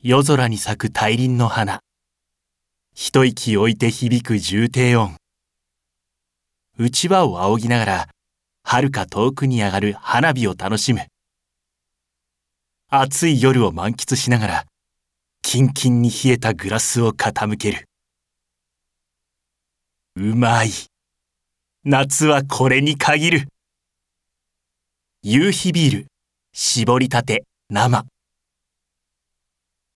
夜空に咲く大輪の花。一息置いて響く重低音。うちわを仰ぎながら、遥か遠くに上がる花火を楽しむ。暑い夜を満喫しながら、キンキンに冷えたグラスを傾ける。うまい。夏はこれに限る。夕日ビール、搾りたて、生。